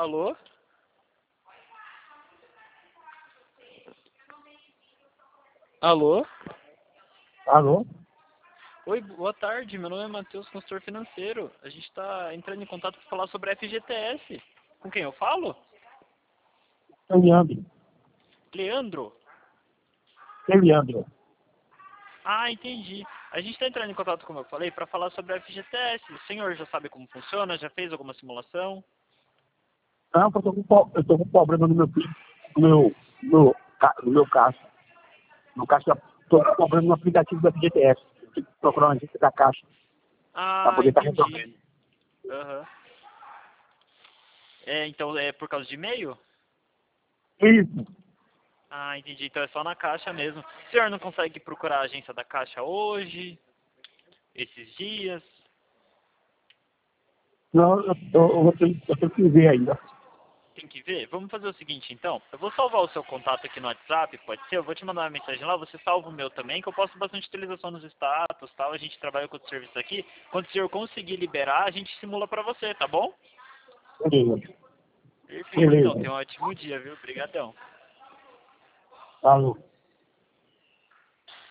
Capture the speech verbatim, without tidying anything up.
Alô? Alô? Alô? Oi, boa tarde. Meu nome é Matheus, consultor financeiro. A gente está entrando em contato para falar sobre a F G T S. Com quem eu falo? Eliandro. Leandro? Eliandro. Ah, entendi. A gente está entrando em contato, como eu falei, para falar sobre a F G T S. O senhor já sabe como funciona? Já fez alguma simulação? Não, porque eu tô com, po- eu tô com problema no meu Pix, no meu, no, ca- no meu caixa. No caixa, tô com problema no aplicativo do F G T S. Tem que procurar uma agência da caixa para Ah, poder estar entendi. resolvendo. Aham. É, então é por causa de e-mail? Isso. Ah, entendi. Então é só na Caixa mesmo. O senhor não consegue procurar a agência da Caixa hoje, esses dias? Não, eu, eu, eu, vou ter, eu tenho que ver ainda. Tem que ver? Vamos fazer o seguinte, então. Eu vou salvar o seu contato aqui no WhatsApp, pode ser? Eu vou te mandar uma mensagem lá, você salva o meu também, que eu posto bastante utilização nos status, tal. A gente trabalha com outros serviços aqui. Quando o senhor conseguir liberar, a gente simula pra você, tá bom? Beleza. Perfeito, então. Beleza. Tenha um ótimo dia, viu? Obrigadão. Alô.